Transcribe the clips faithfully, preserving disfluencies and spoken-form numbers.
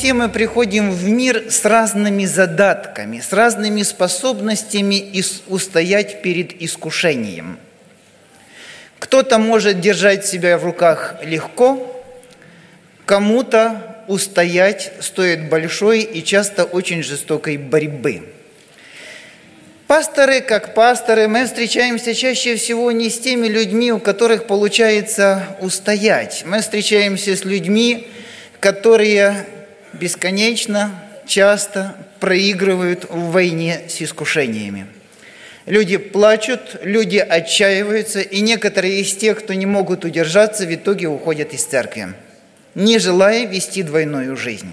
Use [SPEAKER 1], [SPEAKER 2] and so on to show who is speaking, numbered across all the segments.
[SPEAKER 1] все мы приходим в мир с разными задатками, с разными способностями устоять перед искушением. Кто-то может держать себя в руках легко, кому-то устоять стоит большой и часто очень жестокой борьбы. Пасторы, как пасторы, мы встречаемся чаще всего не с теми людьми, у которых получается устоять. Мы встречаемся с людьми, которые бесконечно, часто проигрывают в войне с искушениями. Люди плачут, люди отчаиваются, и некоторые из тех, кто не могут удержаться, в итоге уходят из церкви, не желая вести двойную жизнь.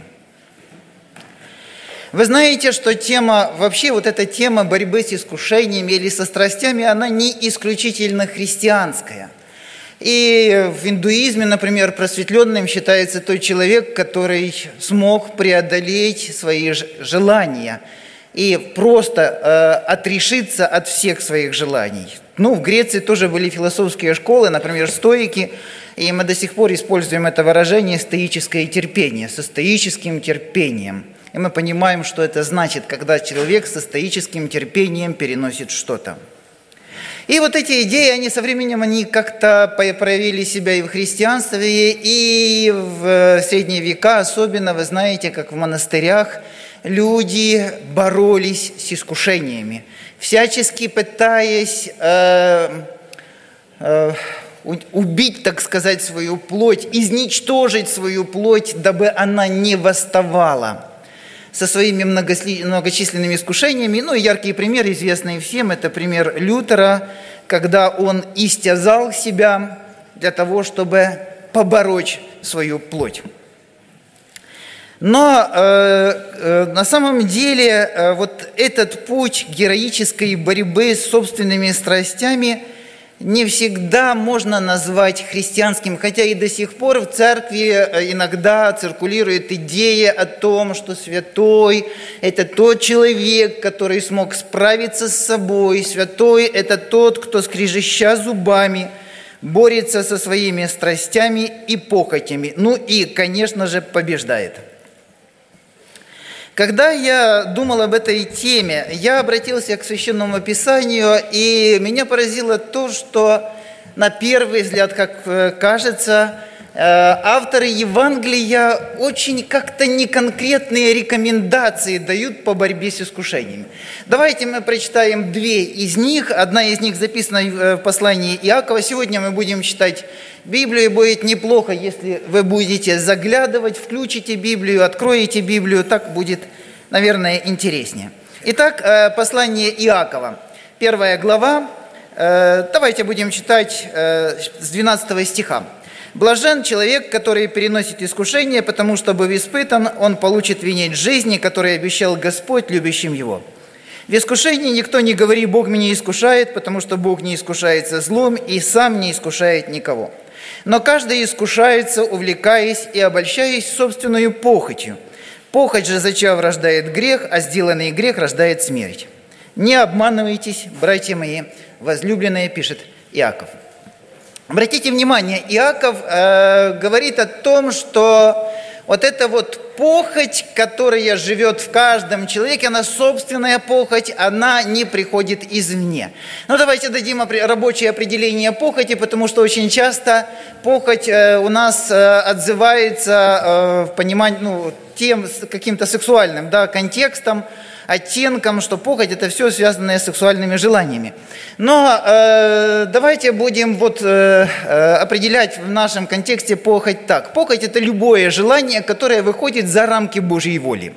[SPEAKER 1] Вы знаете, что тема, вообще вот эта тема борьбы с искушениями или со страстями, она не исключительно христианская. И в индуизме, например, просветленным считается тот человек, который смог преодолеть свои желания и просто э, отрешиться от всех своих желаний. Ну, в Греции тоже были философские школы, например, стоики, и мы до сих пор используем это выражение «стоическое терпение», со стоическим терпением. И мы понимаем, что это значит, когда человек со стоическим терпением переносит что-то. И вот эти идеи, они со временем, они как-то проявили себя и в христианстве, и в средние века, особенно, вы знаете, как в монастырях, люди боролись с искушениями, всячески пытаясь э, э, убить, так сказать, свою плоть, изничтожить свою плоть, дабы она не восставала со своими многочисленными искушениями. Ну, яркий пример, известный всем, это пример Лютера, когда он истязал себя для того, чтобы побороть свою плоть. Но э, э, на самом деле э, вот этот путь героической борьбы с собственными страстями не всегда можно назвать христианским, хотя и до сих пор в церкви иногда циркулирует идея о том, что святой – это тот человек, который смог справиться с собой, святой – это тот, кто, скрежеща зубами, борется со своими страстями и похотями, ну и, конечно же, побеждает. Когда я думал об этой теме, я обратился к Священному Писанию, и меня поразило то, что на первый взгляд, как кажется, авторы Евангелия очень как-то неконкретные рекомендации дают по борьбе с искушениями. Давайте мы прочитаем две из них. Одна из них записана в послании Иакова. Сегодня мы будем читать Библию, и будет неплохо, если вы будете заглядывать, включите Библию, откроете Библию, так будет, наверное, интереснее. Итак, послание Иакова, первая глава. Давайте будем читать с двенадцатого стиха. «Блажен человек, который переносит искушение, потому что, быв испытан, он получит венец жизни, который обещал Господь любящим его. В искушении никто не говори: Бог меня искушает, потому что Бог не искушается злом и сам не искушает никого. Но каждый искушается, увлекаясь и обольщаясь собственной похотью. Похоть же, зачав, рождает грех, а сделанный грех рождает смерть. Не обманывайтесь, братья мои, возлюбленные», пишет Иаков. Обратите внимание, Иаков э, говорит о том, что вот эта вот похоть, которая живет в каждом человеке, она собственная похоть, она не приходит извне. Ну, давайте дадим рабочее определение похоти, потому что очень часто похоть э, у нас э, отзывается э, в понимании, ну, тем каким-то сексуальным, да, контекстом, оттенком, что похоть – это все связанное с сексуальными желаниями. Но э, давайте будем вот, э, определять в нашем контексте похоть так. Похоть – это любое желание, которое выходит за рамки Божьей воли.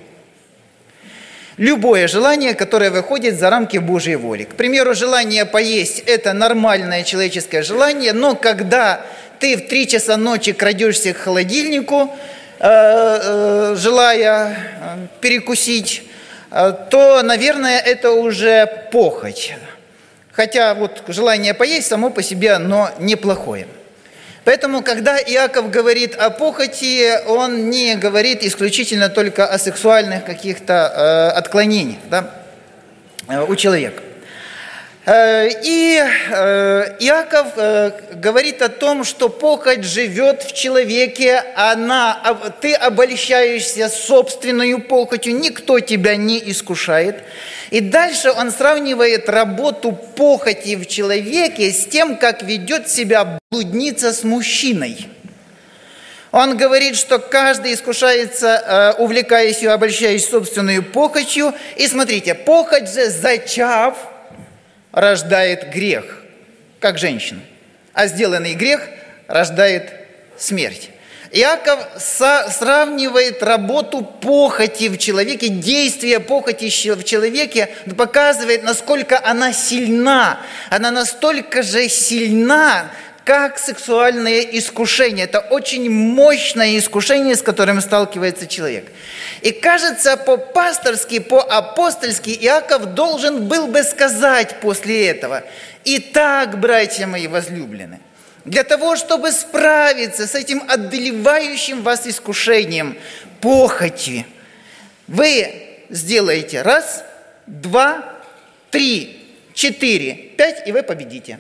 [SPEAKER 1] Любое желание, которое выходит за рамки Божьей воли. К примеру, желание поесть – это нормальное человеческое желание, но когда ты в три часа ночи крадешься к холодильнику, э, э, желая перекусить, то, наверное, это уже похоть. Хотя вот желание поесть само по себе, оно неплохое. Поэтому, когда Иаков говорит о похоти, он не говорит исключительно только о сексуальных каких-то э, отклонениях, да, у человека. И Иаков говорит о том, что похоть живет в человеке, она, ты обольщаешься собственной похотью, никто тебя не искушает. И дальше он сравнивает работу похоти в человеке с тем, как ведет себя блудница с мужчиной. Он говорит, что каждый искушается, увлекаясь и обольщаясь собственной похотью. И смотрите, похоть же, зачав, рождает грех, как женщина, а сделанный грех рождает смерть. Иаков сравнивает работу похоти в человеке, действие похоти в человеке, показывает, насколько она сильна. Она настолько же сильна, как сексуальное искушение. Это очень мощное искушение, с которым сталкивается человек. И кажется, по-пасторски, по-апостольски Иаков должен был бы сказать после этого: «Итак, братья мои возлюбленные, для того, чтобы справиться с этим одолевающим вас искушением похоти, вы сделаете раз, два, три, четыре, пять, и вы победите».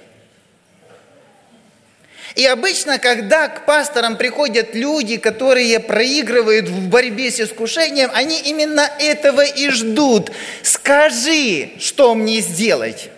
[SPEAKER 1] И обычно, когда к пасторам приходят люди, которые проигрывают в борьбе с искушением, они именно этого и ждут. Скажи, что мне сделать.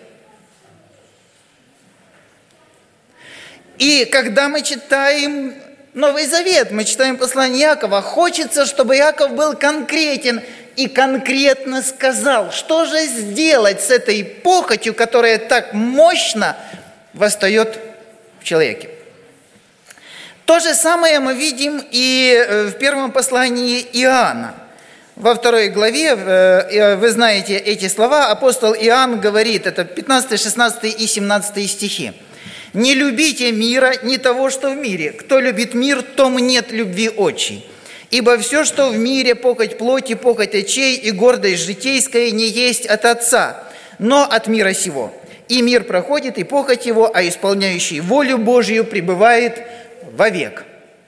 [SPEAKER 1] И когда мы читаем Новый Завет, мы читаем послание Иакова, хочется, чтобы Иаков был конкретен и конкретно сказал, что же сделать с этой похотью, которая так мощно восстает в человеке. То же самое мы видим и в первом послании Иоанна. Во второй главе, вы знаете эти слова, апостол Иоанн говорит, это пятнадцатый, шестнадцатый и семнадцатый стихи. «Не любите мира, не того, что в мире. Кто любит мир, тому нет любви отчей. Ибо все, что в мире, похоть плоти, похоть очей и гордость житейская, не есть от Отца, но от мира сего. И мир проходит, и похоть его, а исполняющий волю Божию пребывает вовек».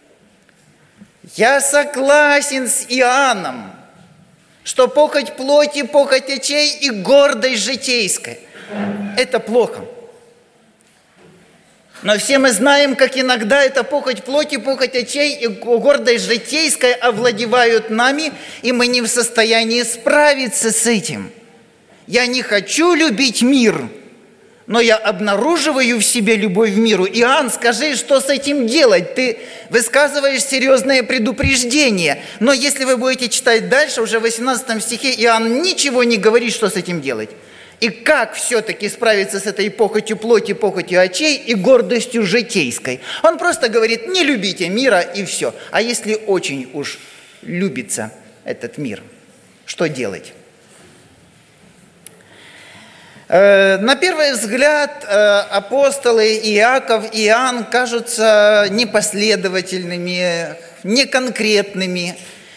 [SPEAKER 1] Я согласен с Иоанном, что похоть плоти, похоть очей и гордость житейская – это плохо. Но все мы знаем, как иногда эта похоть плоти, похоть очей и гордость житейская овладевают нами, и мы не в состоянии справиться с этим. Я не хочу любить мир, но я обнаруживаю в себе любовь к миру. Иоанн, скажи, что с этим делать? Ты высказываешь серьезное предупреждение. Но если вы будете читать дальше, уже в восемнадцатом стихе, Иоанн ничего не говорит, что с этим делать. И как все-таки справиться с этой похотью плоти, похотью очей и гордостью житейской. Он просто говорит: не любите мира, и все. А если очень уж любится этот мир, что делать? На первый взгляд апостолы Иаков и Иоанн кажутся непоследовательными, неконкретными.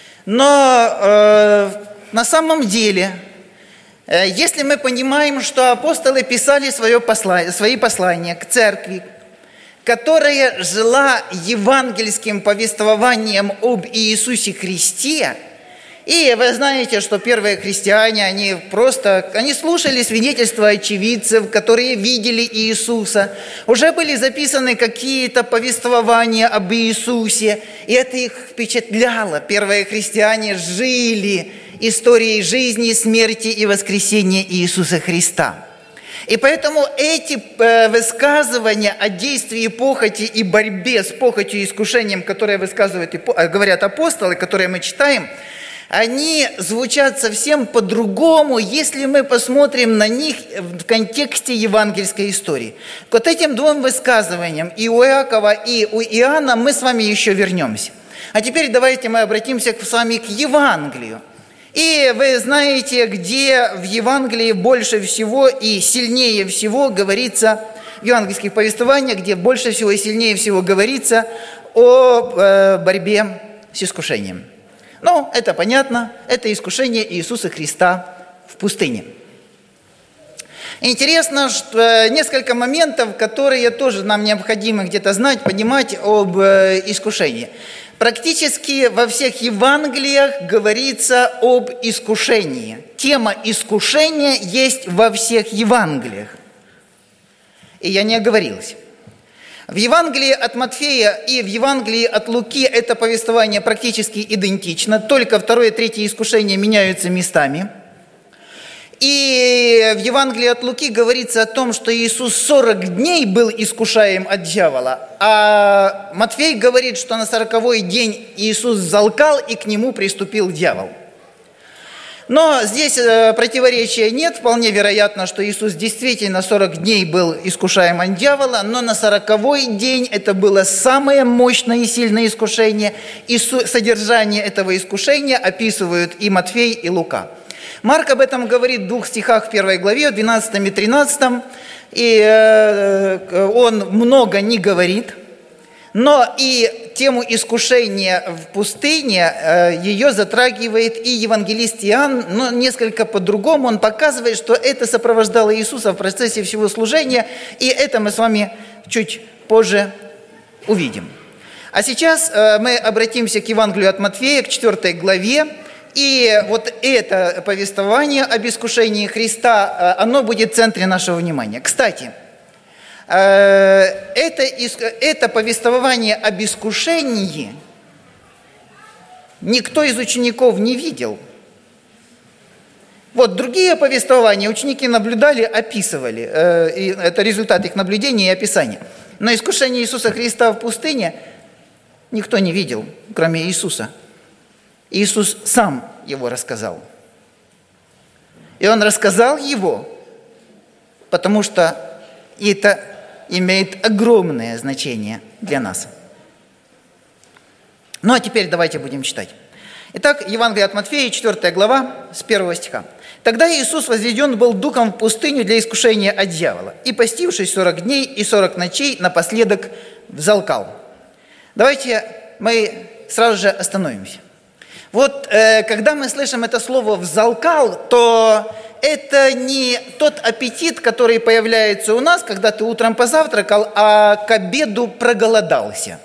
[SPEAKER 1] Но на самом деле, если мы понимаем, что апостолы писали свое послание, свои послания к церкви, которая жила евангельским повествованием об Иисусе Христе, и вы знаете, что первые христиане, они просто, они слушали свидетельства очевидцев, которые видели Иисуса. Уже были записаны какие-то повествования об Иисусе, и это их впечатляло. Первые христиане жили историей жизни, смерти и воскресения Иисуса Христа. И поэтому эти высказывания о действии похоти и борьбе с похотью и искушением, которые высказывают, говорят апостолы, которые мы читаем, они звучат совсем по-другому, если мы посмотрим на них в контексте евангельской истории. К вот этим двум высказываниям, и у Иакова, и у Иоанна, мы с вами еще вернемся. А теперь давайте мы обратимся с вами к Евангелию. И вы знаете, где в Евангелии больше всего и сильнее всего говорится, в евангельских повествованиях, где больше всего и сильнее всего говорится о э, борьбе с искушением. Ну, это понятно, это искушение Иисуса Христа в пустыне. Интересно, что несколько моментов, которые тоже нам необходимо где-то знать, понимать об искушении. Практически во всех Евангелиях говорится об искушении. Тема искушения есть во всех Евангелиях. и я не оговорилась. В Евангелии от Матфея и в Евангелии от Луки это повествование практически идентично, только второе и третье искушение меняются местами. И в Евангелии от Луки говорится о том, что Иисус сорок дней был искушаем от дьявола, а Матфей говорит, что на сороковой день Иисус взалкал, и к нему приступил дьявол. Но здесь противоречия нет, вполне вероятно, что Иисус действительно сорок дней был искушаем от дьявола, но на сороковой день это было самое мощное и сильное искушение, и содержание этого искушения описывают и Матфей, и Лука. Марк об этом говорит в двух стихах в первой главе, в двенадцатом и тринадцатом, и он много не говорит, но и тему искушения в пустыне ее затрагивает и евангелист Иоанн, но несколько по-другому. Он показывает, что это сопровождало Иисуса в процессе всего служения, и это мы с вами чуть позже увидим. А сейчас мы обратимся к Евангелию от Матфея, к четвёртой главе, и вот это повествование об искушении Христа, оно будет в центре нашего внимания. Кстати, Это, это повествование об искушении никто из учеников не видел. Вот другие повествования ученики наблюдали, описывали. И это результат их наблюдения и описания. Но искушение Иисуса Христа в пустыне никто не видел, кроме Иисуса. Иисус сам его рассказал. И Он рассказал его, потому что это имеет огромное значение для нас. Ну а теперь давайте будем читать. Итак, Евангелие от Матфея, четвёртая глава, с первого стиха. «Тогда Иисус возведен был духом в пустыню для искушения от дьявола, и, постившись сорок дней и сорок ночей, напоследок взалкал». Давайте мы сразу же остановимся. Вот э, когда мы слышим это слово «взалкал», то это не тот аппетит, который появляется у нас, когда ты утром позавтракал, а к обеду проголодался.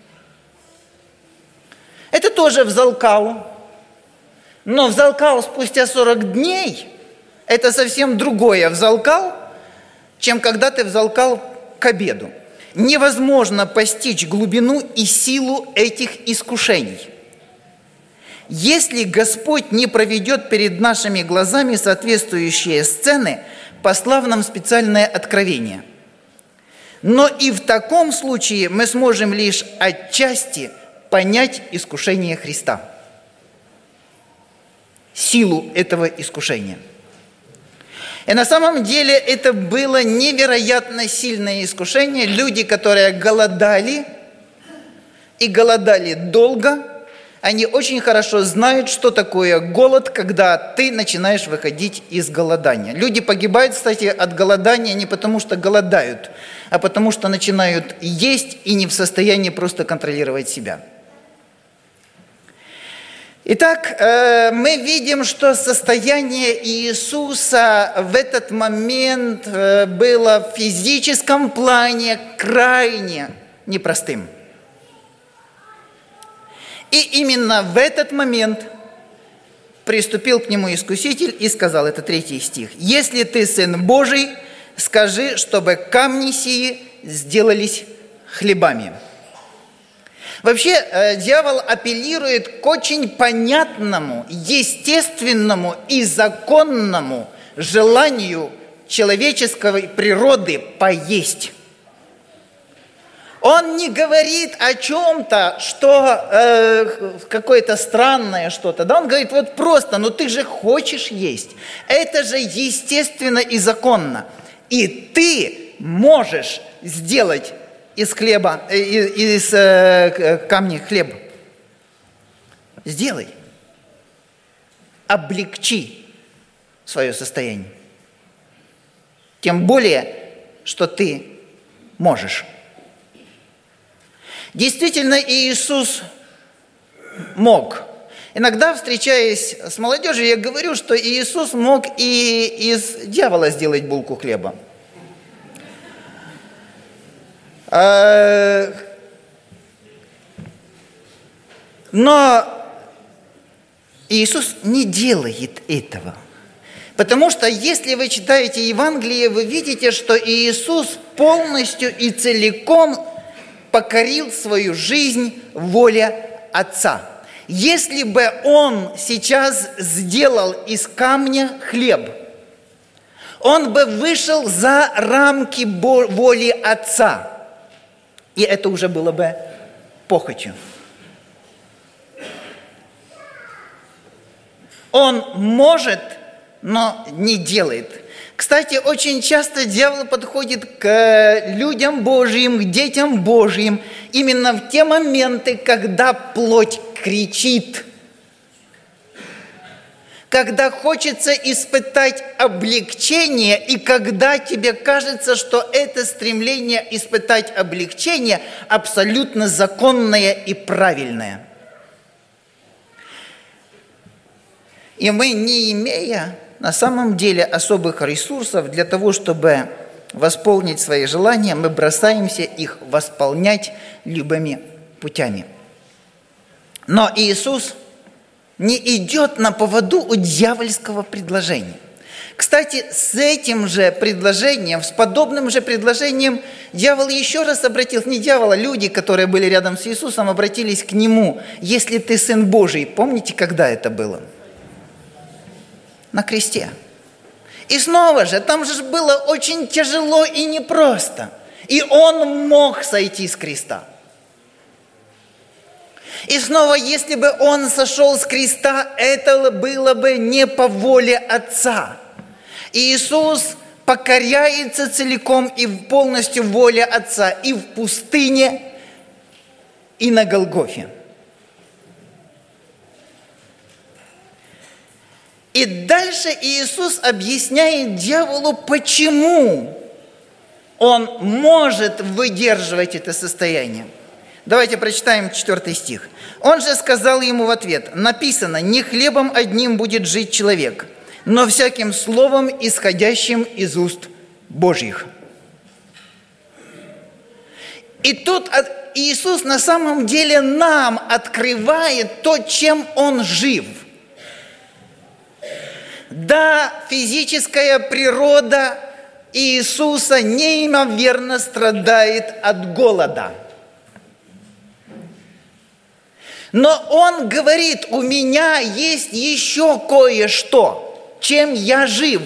[SPEAKER 1] Это тоже взалкал. Но взалкал спустя сорок дней – это совсем другое взалкал, чем когда ты взалкал к обеду. Невозможно постичь глубину и силу этих искушений, если Господь не проведет перед нашими глазами соответствующие сцены, послав нам специальное откровение. Но и в таком случае мы сможем лишь отчасти понять искушение Христа, силу этого искушения. И на самом деле это было невероятно сильное искушение. Люди, которые голодали, и голодали долго, они очень хорошо знают, что такое голод, когда ты начинаешь выходить из голодания. Люди погибают, кстати, от голодания не потому, что голодают, а потому, что начинают есть и не в состоянии просто контролировать себя. Итак, мы видим, что состояние Иисуса в этот момент было в физическом плане крайне непростым. И именно в этот момент приступил к нему искуситель и сказал, это третий стих, «Если ты Сын Божий, скажи, чтобы камни сии сделались хлебами». Вообще, дьявол апеллирует к очень понятному, естественному и законному желанию человеческой природы поесть. Он не говорит о чем-то, что э, какое-то странное что-то. Да? Он говорит, вот просто, ну ты же хочешь есть. Это же естественно и законно. И ты можешь сделать из хлеба, из, из э, камня хлеб. Сделай. Облегчи свое состояние. Тем более, что ты можешь. Действительно, Иисус мог. Иногда, встречаясь с молодежью, я говорю, что Иисус мог и из дьявола сделать булку хлеба. Но Иисус не делает этого. Потому что если вы читаете Евангелие, вы видите, что Иисус полностью и целиком покорил свою жизнь воле Отца. Если бы Он сейчас сделал из камня хлеб, Он бы вышел за рамки воли Отца, и это уже было бы похотью. Он может, но не делает. Кстати, очень часто дьявол подходит к людям Божьим, к детям Божьим, именно в те моменты, когда плоть кричит, когда хочется испытать облегчение, и когда тебе кажется, что это стремление испытать облегчение абсолютно законное и правильное. И мы, не имея на самом деле особых ресурсов для того, чтобы восполнить свои желания, мы бросаемся их восполнять любыми путями. Но Иисус не идет на поводу у дьявольского предложения. Кстати, с этим же предложением, с подобным же предложением дьявол еще раз обратился, не дьявол, а люди, которые были рядом с Иисусом, обратились к Нему. «Если ты Сын Божий», помните, когда это было? На кресте. И снова же, там же было очень тяжело и непросто. И Он мог сойти с креста. И снова, если бы Он сошел с креста, это было бы не по воле Отца. Иисус покоряется целиком и полностью воле Отца и в пустыне, и на Голгофе. И дальше Иисус объясняет дьяволу, почему он может выдерживать это состояние. Давайте прочитаем четвертый стих. «Он же сказал ему в ответ: написано, не хлебом одним будет жить человек, но всяким словом, исходящим из уст Божьих». И тут Иисус на самом деле нам открывает то, чем Он жив. Да, физическая природа Иисуса неимоверно страдает от голода. Но Он говорит, у меня есть еще кое-что, чем я жив.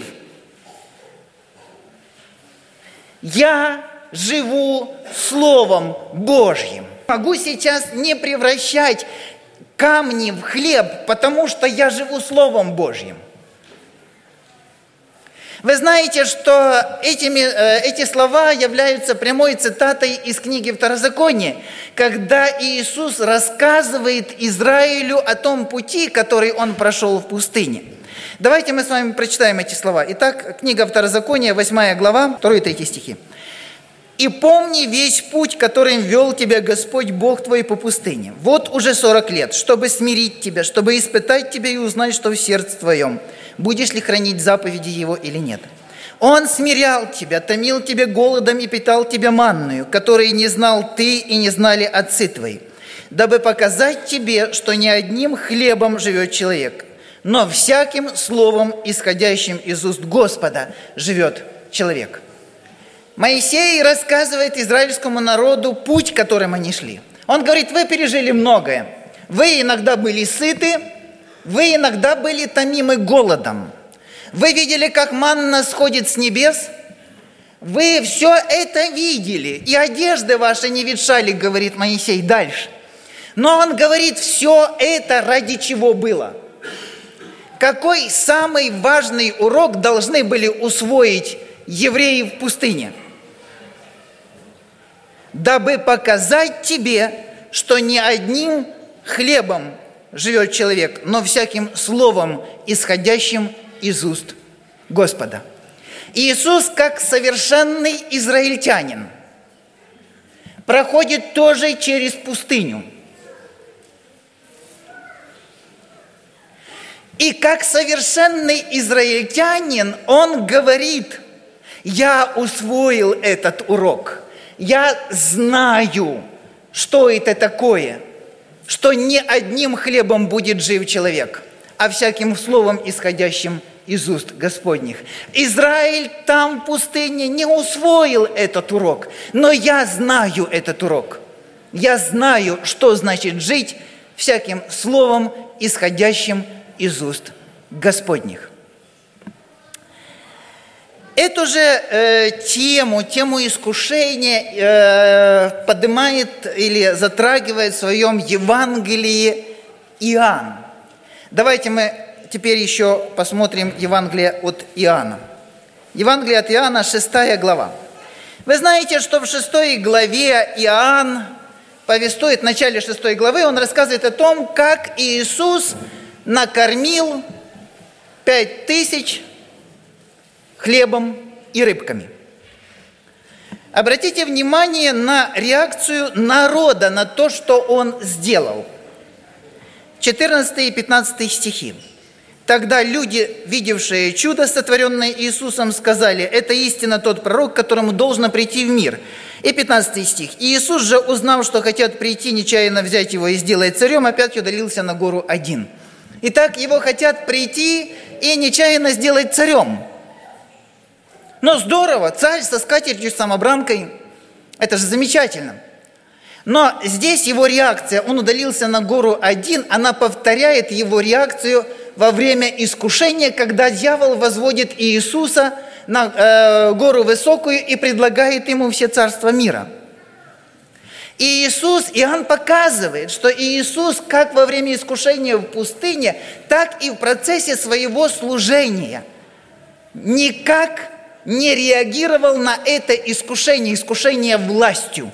[SPEAKER 1] Я живу Словом Божьим. Могу сейчас не превращать камни в хлеб, потому что я живу Словом Божьим. Вы знаете, что этими, эти слова являются прямой цитатой из книги Второзакония, когда Иисус рассказывает Израилю о том пути, который Он прошел в пустыне. Давайте мы с вами прочитаем эти слова. Итак, книга Второзакония, восьмая глава, второй и третий стихи. «И помни весь путь, которым вел тебя Господь Бог твой по пустыне. Вот уже сорок лет, чтобы смирить тебя, чтобы испытать тебя и узнать, что в сердце твоем, будешь ли хранить заповеди Его или нет. Он смирял тебя, томил тебя голодом и питал тебя манною, которой не знал ты и не знали отцы твои, дабы показать тебе, что не одним хлебом живет человек, но всяким словом, исходящим из уст Господа, живет человек». Моисей рассказывает израильскому народу путь, которым они шли. Он говорит, вы пережили многое. Вы иногда были сыты, вы иногда были томимы голодом. Вы видели, как манна сходит с небес. Вы все это видели, и одежды ваши не ветшали, говорит Моисей дальше. Но он говорит, все это ради чего было. Какой самый важный урок должны были усвоить евреи в пустыне? Дабы показать тебе, что не одним хлебом живет человек, но всяким словом, исходящим из уст Господа. Иисус, как совершенный израильтянин, проходит тоже через пустыню. И как совершенный израильтянин, он говорит, я усвоил этот урок. Я знаю, что это такое, что не одним хлебом будет жив человек, а всяким словом, исходящим из уст Господних. Израиль там в пустыне не усвоил этот урок, но я знаю этот урок. Я знаю, что значит жить всяким словом, исходящим из уст Господних. Эту же э, тему, тему искушения э, поднимает или затрагивает в своем Евангелии Иоанн. Давайте мы теперь еще посмотрим Евангелие от Иоанна. Евангелие от Иоанна, шестая глава. Вы знаете, что в шестой главе Иоанн повествует, в начале шестой главы, он рассказывает о том, как Иисус накормил пять тысяч хлебом и рыбками. Обратите внимание на реакцию народа на то, что он сделал. четырнадцатый и пятнадцатый стихи. Тогда люди, видевшие чудо, сотворенное Иисусом, сказали: «Это истинно тот пророк, которому должно прийти в мир». И пятнадцатый стих. «И Иисус же, узнав, что хотят прийти, нечаянно взять его и сделать царем, опять удалился на гору один». Итак, его хотят прийти и нечаянно сделать царем. Но здорово, царь со скатертью самобранкой, это же замечательно. Но здесь его реакция, он удалился на гору один, она повторяет его реакцию во время искушения, когда дьявол возводит Иисуса на э, гору высокую и предлагает ему все царства мира. И Иисус, Иоанн показывает, что Иисус как во время искушения в пустыне, так и в процессе своего служения никак не реагировал на это искушение, искушение властью.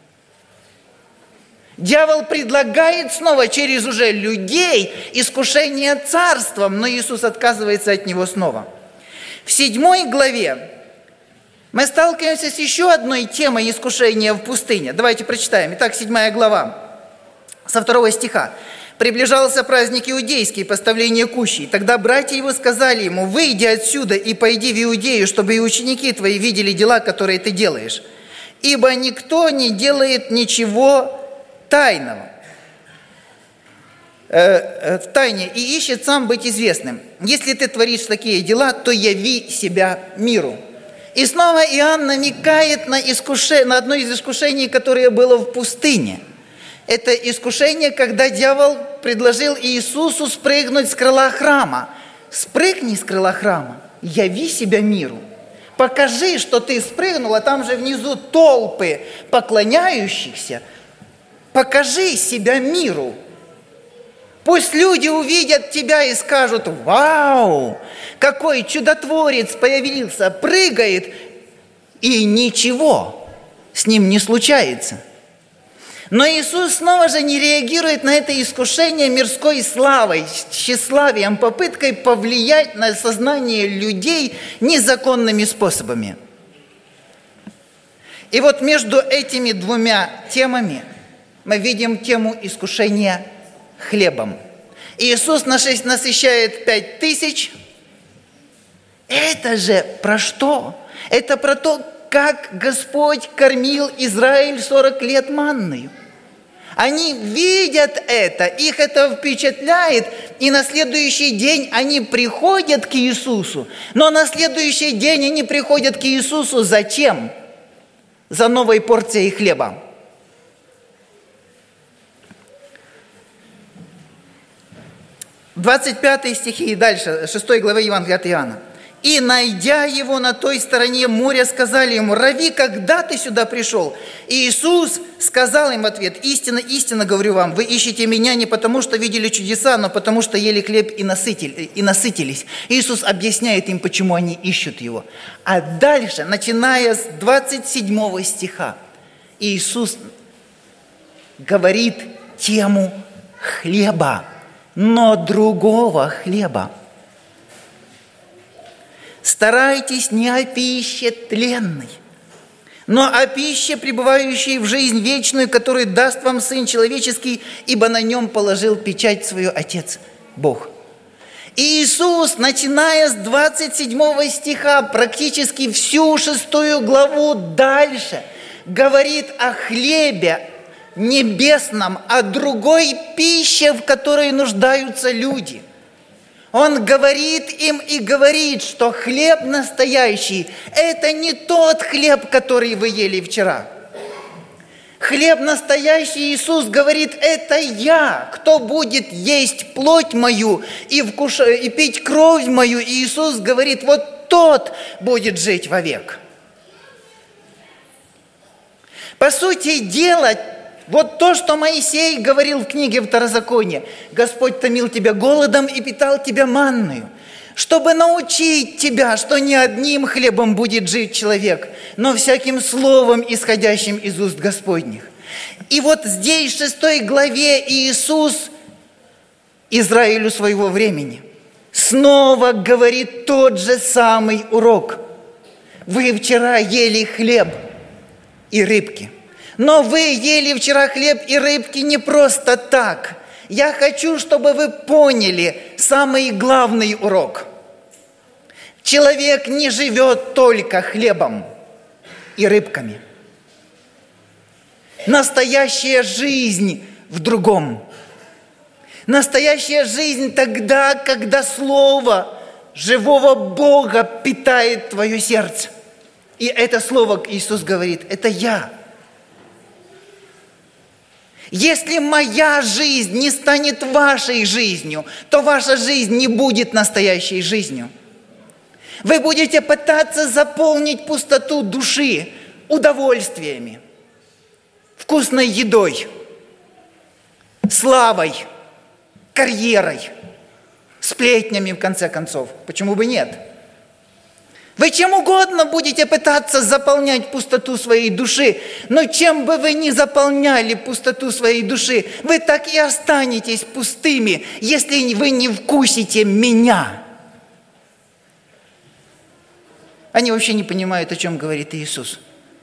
[SPEAKER 1] Дьявол предлагает снова через уже людей искушение царством, но Иисус отказывается от него снова. В седьмой главе мы сталкиваемся с еще одной темой искушения в пустыне. Давайте прочитаем. Итак, седьмая глава, со второго стиха. «Приближался праздник иудейский, поставление кущей. Тогда братья его сказали ему: выйди отсюда и пойди в Иудею, чтобы и ученики твои видели дела, которые ты делаешь. Ибо никто не делает ничего тайного, э, в тайне, и ищет сам быть известным. Если ты творишь такие дела, то яви себя миру». И снова Иоанн намекает на, искуше... на одно из искушений, которое было в пустыне. Это искушение, когда дьявол предложил Иисусу спрыгнуть с крыла храма. Спрыгни с крыла храма, яви себя миру. Покажи, что ты спрыгнул, а там же внизу толпы поклоняющихся. Покажи себя миру. Пусть люди увидят тебя и скажут: вау, какой чудотворец появился, прыгает, и ничего с ним не случается. Но Иисус снова же не реагирует на это искушение мирской славой, тщеславием, попыткой повлиять на сознание людей незаконными способами. И вот между этими двумя темами мы видим тему искушения хлебом. Иисус насыщает пять тысяч. Это же про что? Это про то, как Господь кормил Израиль сорок лет манною. Они видят это, их это впечатляет, и на следующий день они приходят к Иисусу. Но на следующий день они приходят к Иисусу зачем? За новой порцией хлеба. двадцать пятые стихи и дальше, шестой главы Евангелия от Иоанна. «И, найдя его на той стороне моря, сказали ему: Рави, когда ты сюда пришел?» И Иисус сказал им в ответ: «Истинно, истинно говорю вам, вы ищете меня не потому, что видели чудеса, но потому, что ели хлеб и, насытили, и насытились». Иисус объясняет им, почему они ищут его. А дальше, начиная с двадцать седьмого стиха, Иисус говорит тему хлеба, но другого хлеба. «Старайтесь не о пище тленной, но о пище, пребывающей в жизнь вечную, которую даст вам Сын Человеческий, ибо на нем положил печать свою Отец Бог». И Иисус, начиная с двадцать седьмого стиха, практически всю шестую главу дальше, говорит о хлебе небесном, о другой пище, в которой нуждаются люди. Он говорит им и говорит, что хлеб настоящий – это не тот хлеб, который вы ели вчера. Хлеб настоящий, Иисус говорит, это я, кто будет есть плоть мою и, вкуш... и пить кровь мою. И Иисус говорит, вот тот будет жить вовек. По сути дела, вот то, что Моисей говорил в книге Второзакония, Господь томил тебя голодом и питал тебя манною, чтобы научить тебя, что не одним хлебом будет жить человек, но всяким словом, исходящим из уст Господних. И вот здесь, в шестой главе, Иисус Израилю своего времени снова говорит тот же самый урок. Вы вчера ели хлеб и рыбки, но вы ели вчера хлеб и рыбки не просто так. Я хочу, чтобы вы поняли самый главный урок. Человек не живет только хлебом и рыбками. Настоящая жизнь в другом. Настоящая жизнь тогда, когда Слово живого Бога питает твое сердце. И это Слово, Иисус говорит, это я. Если моя жизнь не станет вашей жизнью, то ваша жизнь не будет настоящей жизнью. Вы будете пытаться заполнить пустоту души удовольствиями, вкусной едой, славой, карьерой, сплетнями, в конце концов. Почему бы нет? Вы чем угодно будете пытаться заполнять пустоту своей души, но чем бы вы ни заполняли пустоту своей души, вы так и останетесь пустыми, если вы не вкусите меня. Они вообще не понимают, о чем говорит Иисус.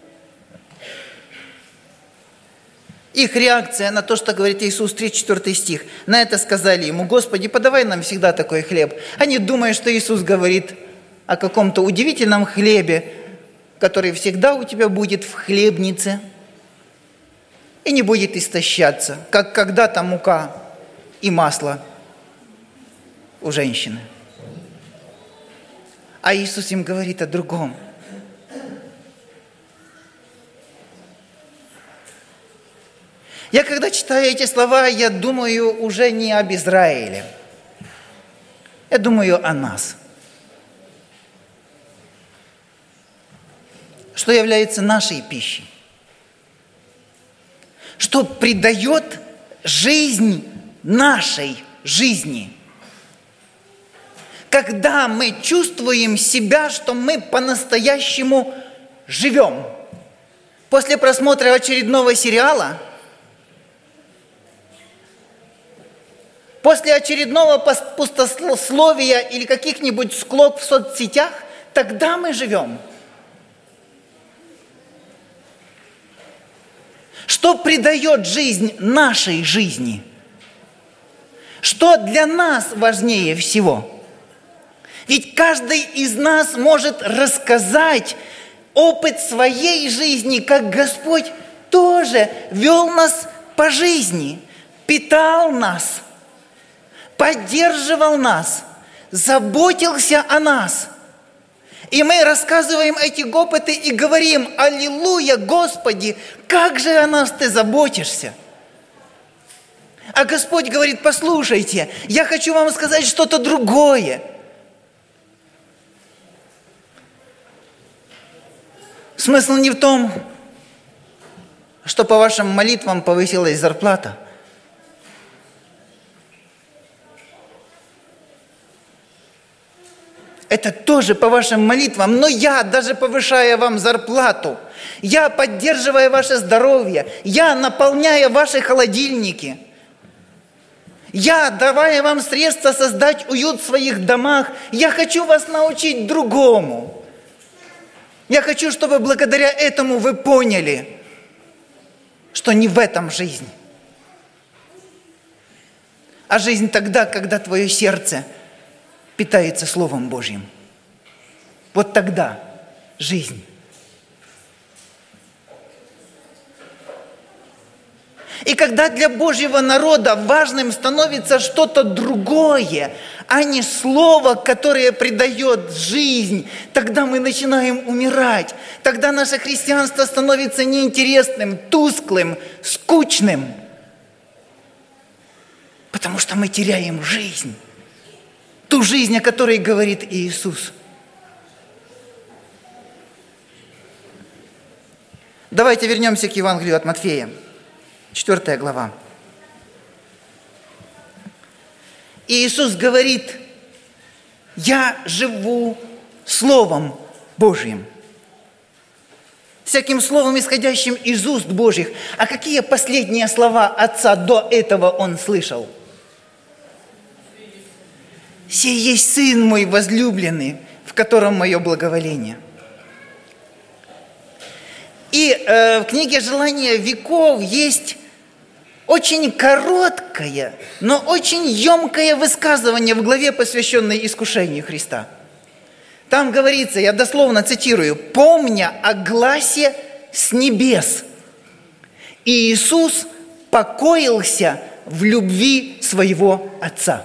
[SPEAKER 1] Их реакция на то, что говорит Иисус, тридцать четвёртый стих. На это сказали ему: Господи, подавай нам всегда такой хлеб. Они думают, что Иисус говорит о каком-то удивительном хлебе, который всегда у тебя будет в хлебнице и не будет истощаться, как когда-то мука и масло у женщины. А Иисус им говорит о другом. Я когда читаю эти слова, я думаю уже не об Израиле. Я думаю о нас. Что является нашей пищей? Что придает жизнь нашей жизни? Когда мы чувствуем себя, что мы по-настоящему живем. После просмотра очередного сериала, после очередного пустословия или каких-нибудь склок в соцсетях, тогда мы живем. Что придает жизнь нашей жизни? Что для нас важнее всего? Ведь каждый из нас может рассказать опыт своей жизни, как Господь тоже вел нас по жизни, питал нас, поддерживал нас, заботился о нас. И мы рассказываем эти опыты и говорим: «Аллилуйя, Господи, как же о нас Ты заботишься!» А Господь говорит: послушайте, я хочу вам сказать что-то другое. Смысл не в том, что по вашим молитвам повысилась зарплата. Это тоже по вашим молитвам, но я, даже повышая вам зарплату, я поддерживая ваше здоровье, я наполняя ваши холодильники, я давая вам средства создать уют в своих домах, я хочу вас научить другому. Я хочу, чтобы благодаря этому вы поняли, что не в этом жизнь, а жизнь тогда, когда твое сердце питается Словом Божьим. Вот тогда жизнь. И когда для Божьего народа важным становится что-то другое, а не слово, которое придает жизнь. Тогда мы начинаем умирать. Тогда наше христианство становится неинтересным, тусклым, скучным. Потому что мы теряем жизнь. Ту жизнь, о которой говорит Иисус. Давайте вернемся к Евангелию от Матфея, четвёртая глава. И Иисус говорит: «Я живу Словом Божьим». Всяким словом, исходящим из уст Божьих. А какие последние слова Отца до этого Он слышал? «Сей есть Сын мой возлюбленный, в котором мое благоволение». И э, в книге «Желания веков» есть очень короткое, но очень емкое высказывание в главе, посвященной искушению Христа. Там говорится, я дословно цитирую: «Помня о гласе с небес, Иисус покоился в любви своего Отца».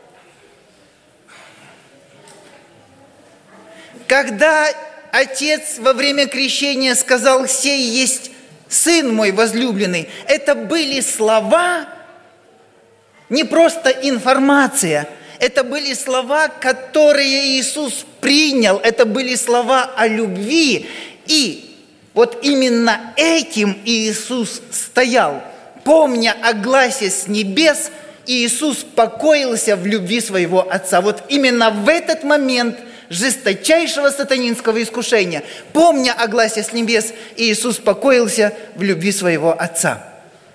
[SPEAKER 1] Когда Отец во время крещения сказал: «Сей есть Сын мой возлюбленный», это были слова, не просто информация, это были слова, которые Иисус принял, это были слова о любви. И вот именно этим Иисус стоял. Помня о гласе с небес, Иисус покоился в любви своего Отца. Вот именно в этот момент жесточайшего сатанинского искушения, помня о гласе с небес, Иисус покоился в любви своего Отца.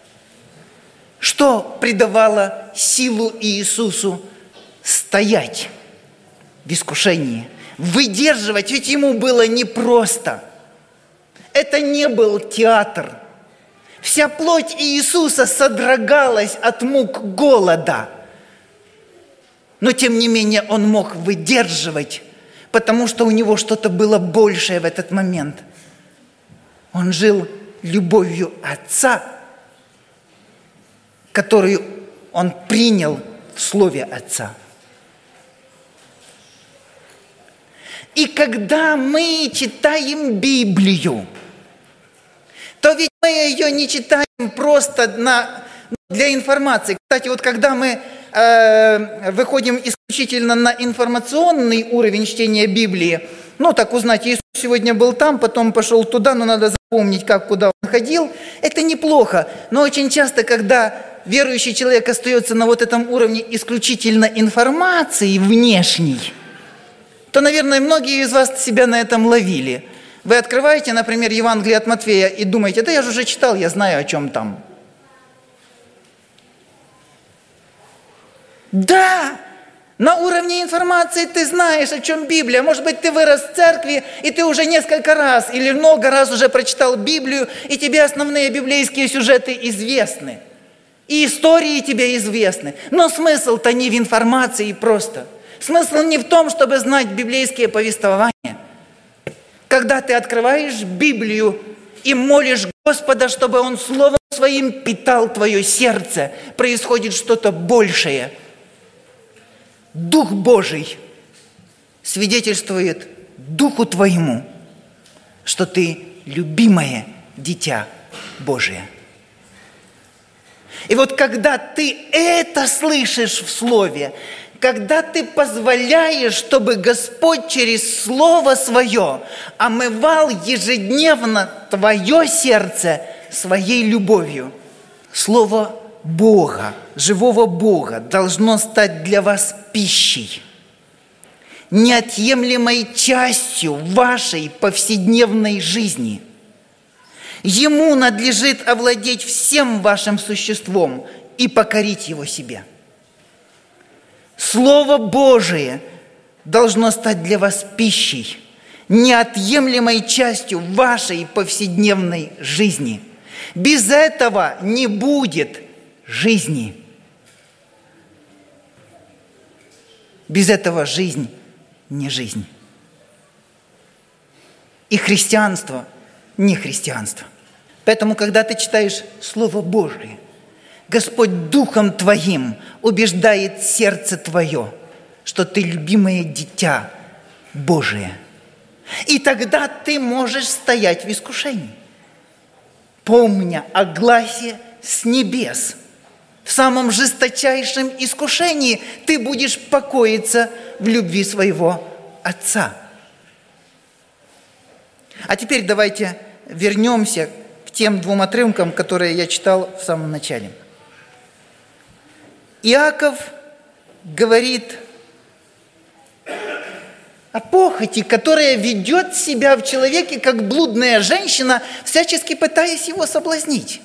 [SPEAKER 1] Что придавало силу Иисусу стоять в искушении, выдерживать? Ведь ему было непросто. Это не был театр. Вся плоть Иисуса содрогалась от мук голода. Но тем не менее он мог выдерживать, потому что у него что-то было большее в этот момент. Он жил любовью Отца, которую он принял в Слове Отца. И когда мы читаем Библию, то ведь мы ее не читаем просто на, для информации. Кстати, вот когда мы э, выходим исключительно на информационный уровень чтения Библии, ну так узнать, Иисус сегодня был там, потом пошел туда, но надо запомнить, как, куда он ходил, это неплохо. Но очень часто, когда верующий человек остается на вот этом уровне исключительно информации внешней, то, наверное, многие из вас себя на этом ловили. Вы открываете, например, Евангелие от Матфея и думаете: да я же уже читал, я знаю, о чем там. Да, на уровне информации ты знаешь, о чем Библия. Может быть, ты вырос в церкви, и ты уже несколько раз или много раз уже прочитал Библию, и тебе основные библейские сюжеты известны. И истории тебе известны. Но смысл-то не в информации просто. Смысл не в том, чтобы знать библейские повествования. Когда ты открываешь Библию и молишь Господа, чтобы Он Словом Своим питал твое сердце, происходит что-то большее. Дух Божий свидетельствует Духу твоему, что ты любимое дитя Божие. И вот когда ты это слышишь в Слове, когда ты позволяешь, чтобы Господь через Слово Свое омывал ежедневно твое сердце своей любовью, Слово Бога, живого Бога, должно стать для вас пищей, неотъемлемой частью вашей повседневной жизни. Ему надлежит овладеть всем вашим существом и покорить его себе. Слово Божие должно стать для вас пищей, неотъемлемой частью вашей повседневной жизни. Без этого не будет жизни. Без этого жизнь не жизнь. И христианство не христианство. Поэтому, когда ты читаешь Слово Божие, Господь Духом Твоим убеждает сердце твое, что ты любимое дитя Божие. И тогда ты можешь стоять в искушении, помня о гласе с небес. В самом жесточайшем искушении ты будешь покоиться в любви своего Отца. А теперь давайте вернемся к тем двум отрывкам, которые я читал в самом начале. Иаков говорит о похоти, которая ведет себя в человеке, как блудная женщина, всячески пытаясь его соблазнить.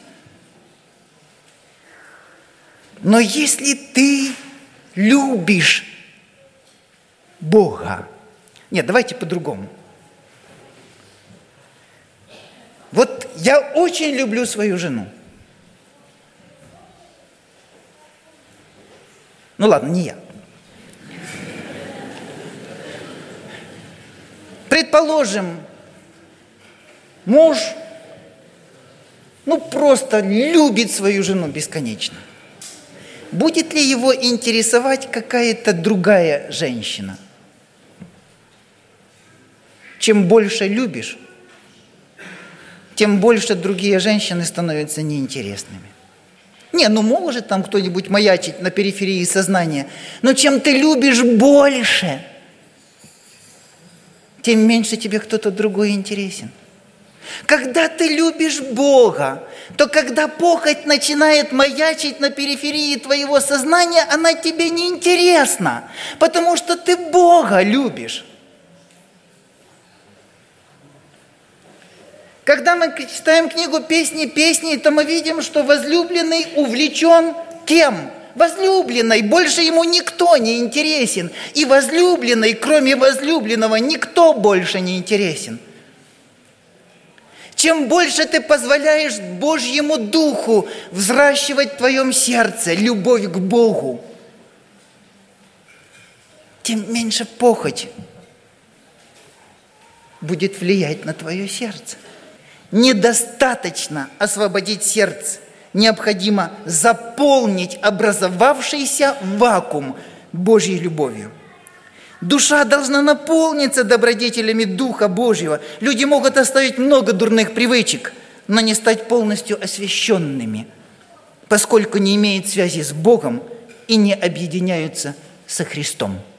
[SPEAKER 1] Но если ты любишь Бога... Нет, давайте по-другому. Вот я очень люблю свою жену. Ну ладно, не я. Предположим, муж, ну просто любит свою жену бесконечно. Будет ли его интересовать какая-то другая женщина? Чем больше любишь, тем больше другие женщины становятся неинтересными. Не, ну может там кто-нибудь маячить на периферии сознания, но чем ты любишь больше, тем меньше тебе кто-то другой интересен. Когда ты любишь Бога, то когда похоть начинает маячить на периферии твоего сознания, она тебе не интересна, потому что ты Бога любишь. Когда мы читаем книгу «Песни песней», то мы видим, что возлюбленный увлечен кем? Возлюбленной. Больше ему никто не интересен. И возлюбленной, кроме возлюбленного, никто больше не интересен. Чем больше ты позволяешь Божьему Духу взращивать в твоем сердце любовь к Богу, тем меньше похоть будет влиять на твое сердце. Недостаточно освободить сердце. Необходимо заполнить образовавшийся вакуум Божьей любовью. Душа должна наполниться добродетелями Духа Божьего. Люди могут оставить много дурных привычек, но не стать полностью освященными, поскольку не имеют связи с Богом и не объединяются со Христом.